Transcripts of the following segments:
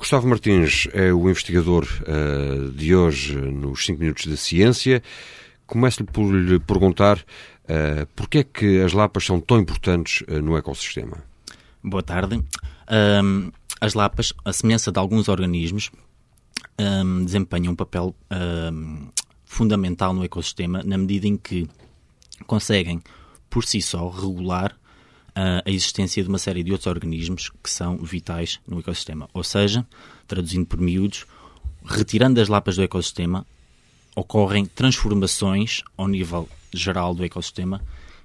Gustavo Martins é o investigador de hoje nos 5 Minutos de Ciência. Começo-lhe por lhe perguntar porque é que as lapas são tão importantes no ecossistema? Boa tarde. As lapas, à semelhança de alguns organismos, desempenham um papel fundamental no ecossistema na medida em que conseguem, por si só, regular a existência de uma série de outros organismos que são vitais no ecossistema. Ou seja, traduzindo por miúdos, retirando as lapas do ecossistema, ocorrem transformações ao nível geral do ecossistema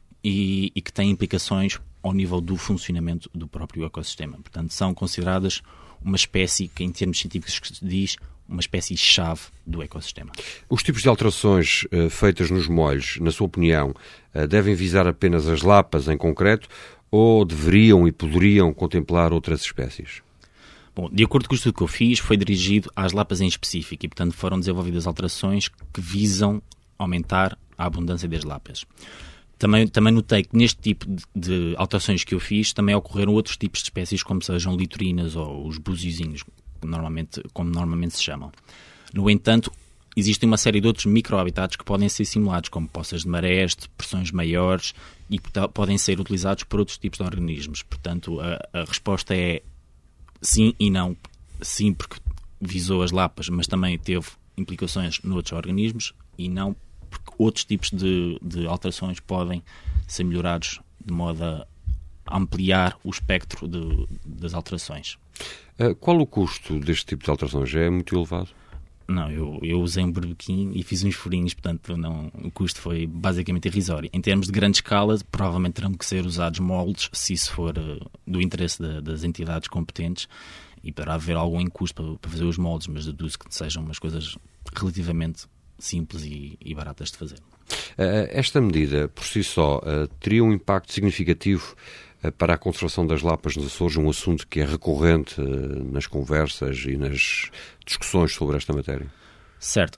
e que têm implicações ao nível do funcionamento do próprio ecossistema. Portanto, são consideradas uma espécie que, em termos científicos, se diz uma espécie-chave do ecossistema. Os tipos de alterações feitas nos molhos, na sua opinião, devem visar apenas as lapas em concreto ou deveriam e poderiam contemplar outras espécies? Bom, de acordo com o estudo que eu fiz, foi dirigido às lapas em específico e, portanto, foram desenvolvidas alterações que visam aumentar a abundância das lapas. Também notei que neste tipo de alterações que eu fiz também ocorreram outros tipos de espécies, como sejam litorinas ou os buziozinhos, como normalmente se chamam. No entanto, existem uma série de outros microhabitats que podem ser simulados, como poças de marés, de pressões maiores, e podem ser utilizados por outros tipos de organismos. Portanto, a resposta é sim e não. Sim, porque visou as lapas, mas também teve implicações noutros organismos, e não porque outros tipos de alterações podem ser melhorados de modo a ampliar o espectro das alterações. Qual o custo deste tipo de alterações? É muito elevado? Não, eu usei um berbequim e fiz uns furinhos, portanto o custo foi basicamente irrisório. Em termos de grande escala, provavelmente terão que ser usados moldes, se isso for do interesse das entidades competentes, e poderá haver algum custo para fazer os moldes, mas deduzo que sejam umas coisas relativamente simples e baratas de fazer. Esta medida, por si só, teria um impacto significativo para a conservação das lapas nos Açores, um assunto que é recorrente nas conversas e nas discussões sobre esta matéria? Certo.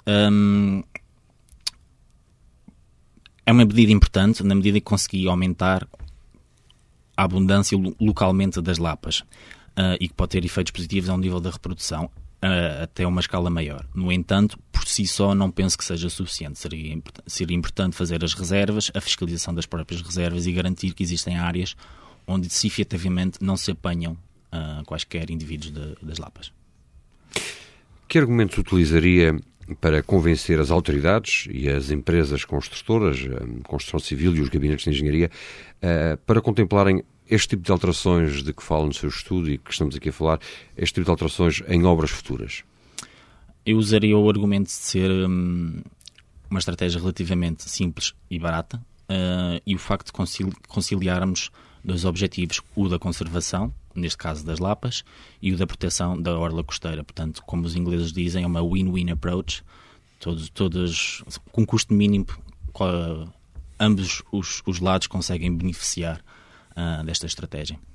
É uma medida importante na medida que consegui aumentar a abundância localmente das lapas e que pode ter efeitos positivos ao nível da reprodução até uma escala maior. No entanto, por si só não penso que seja suficiente. Seria importante fazer as reservas, a fiscalização das próprias reservas e garantir que existem áreas onde se efetivamente não se apanham quaisquer indivíduos das lapas. Que argumentos utilizaria para convencer as autoridades e as empresas construtoras, a construção civil e os gabinetes de engenharia, para contemplarem este tipo de alterações de que fala no seu estudo e que estamos aqui a falar, este tipo de alterações em obras futuras? Eu usaria o argumento de ser uma estratégia relativamente simples e barata e o facto de conciliarmos dois objetivos, o da conservação, neste caso das lapas, e o da proteção da orla costeira. Portanto, como os ingleses dizem, é uma win-win approach, todos com custo mínimo, ambos os lados conseguem beneficiar desta estratégia.